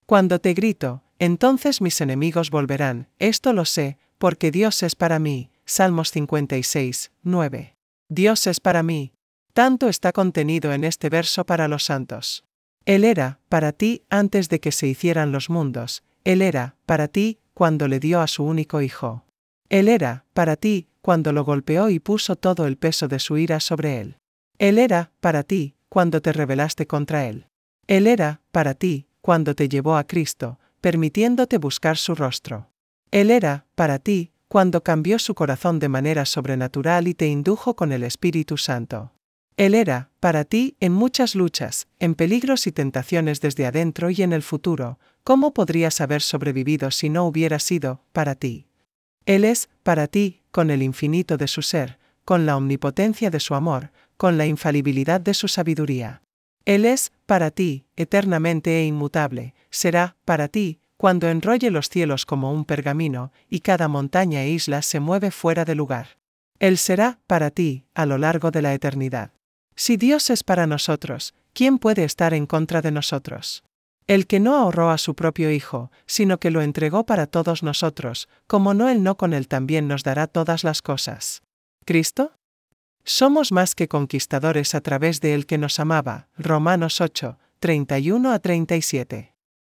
Cuando te grito, entonces mis enemigos volverán, esto lo sé, porque Dios es para mí. Salmos 56, 9. Dios es para mí. Tanto está contenido en este verso para los santos. Él era, para ti, antes de que se hicieran los mundos. Él era, para ti, cuando le dio a su único hijo. Él era, para ti, cuando lo golpeó y puso todo el peso de su ira sobre él. Él era, para ti, cuando te rebelaste contra él. Él era, para ti, cuando te llevó a Cristo, permitiéndote buscar su rostro. Él era, para ti, cuando cambió su corazón de manera sobrenatural y te indujo con el Espíritu Santo. Él era, para ti, en muchas luchas, en peligros y tentaciones desde adentro y en el futuro. ¿Cómo podrías haber sobrevivido si no hubiera sido, para ti? Él es, para ti, con el infinito de su ser, con la omnipotencia de su amor, con la infalibilidad de su sabiduría. Él es, para ti, eternamente e inmutable, será, para ti, cuando enrolle los cielos como un pergamino, y cada montaña e isla se mueve fuera de lugar. Él será, para ti, a lo largo de la eternidad. Si Dios es para nosotros, ¿quién puede estar en contra de nosotros? El que no ahorró a su propio Hijo, sino que lo entregó para todos nosotros, ¿cómo no Él no con Él también nos dará todas las cosas? ¿Cristo? Somos más que conquistadores a través de Él que nos amaba. Romanos 8, 31 a 37.